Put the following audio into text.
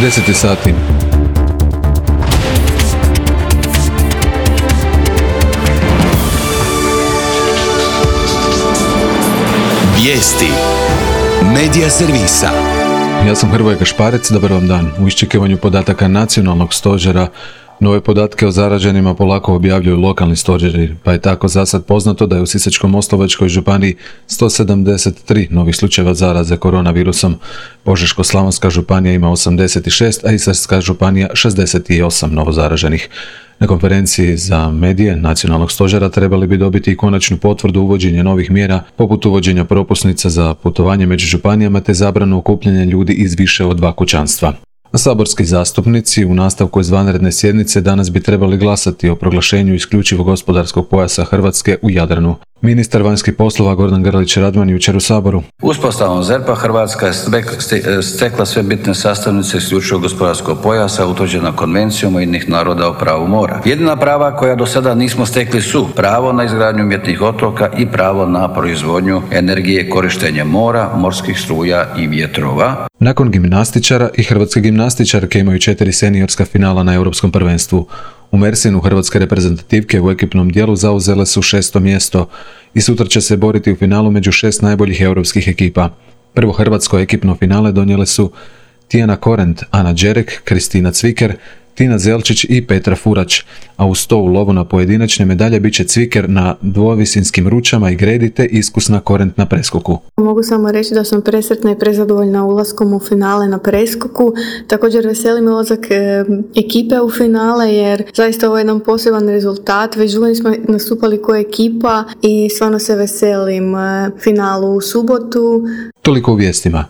10 sati. Vijesti Medija servisa. Ja sam Hrvoje Gašparec, dobar vam dan. U iščekivanju podataka nacionalnog stožera nove podatke o zaraženima polako objavljuju lokalni stožeri, pa je tako za sad poznato da je u Sisačko-moslavačkoj županiji 173 novih slučajeva zaraze koronavirusom. Požeško-slavonska županija ima 86, a Istarska županija 68 novozaraženih. Na konferenciji za medije nacionalnog stožera trebali bi dobiti i konačnu potvrdu uvođenja novih mjera, poput uvođenja propusnica za putovanje među županijama te zabranu okupljanja ljudi iz više od 2 kućanstva. A saborski zastupnici u nastavku izvanredne sjednice danas bi trebali glasati o proglašenju isključivog gospodarskog pojasa Hrvatske u Jadranu. Ministar vanjskih poslova Gordan Grlić Radman jučer u Saboru. Uspostavom ZERP-a Hrvatska je stekla sve bitne sastavnice isključivog gospodarskog pojasa utvrđena Konvencijom UN-a o pravu mora. Jedina prava koja do sada nismo stekli su pravo na izgradnju umjetnih otoka i pravo na proizvodnju energije korištenjem mora, morskih struja i vjetrova. Nakon gimnastičara i hrvatske gimnastičarke imaju 4 seniorska finala na Europskom prvenstvu. U Mersinu hrvatske reprezentativke u ekipnom dijelu zauzele su 6. mjesto i sutra će se boriti u finalu među 6 najboljih europskih ekipa. Prvo hrvatsko ekipno finale donijele su Tijana Korent, Ana Đerek, Kristina Cviker, Tina Zelčić i Petra Furać, a uz to u lovu na pojedinačne medalje bit će Cviker na dvovisinskim ručama i gredi te iskusna Korent na preskoku. Mogu samo reći da sam presretna i prezadovoljna ulaskom u finale na preskoku. Također veseli me ulazak ekipe u finale jer zaista ovo je jedan poseban rezultat. Već dugo smo nastupali kao ekipa i stvarno se veselim finalu u subotu. Toliko u vijestima.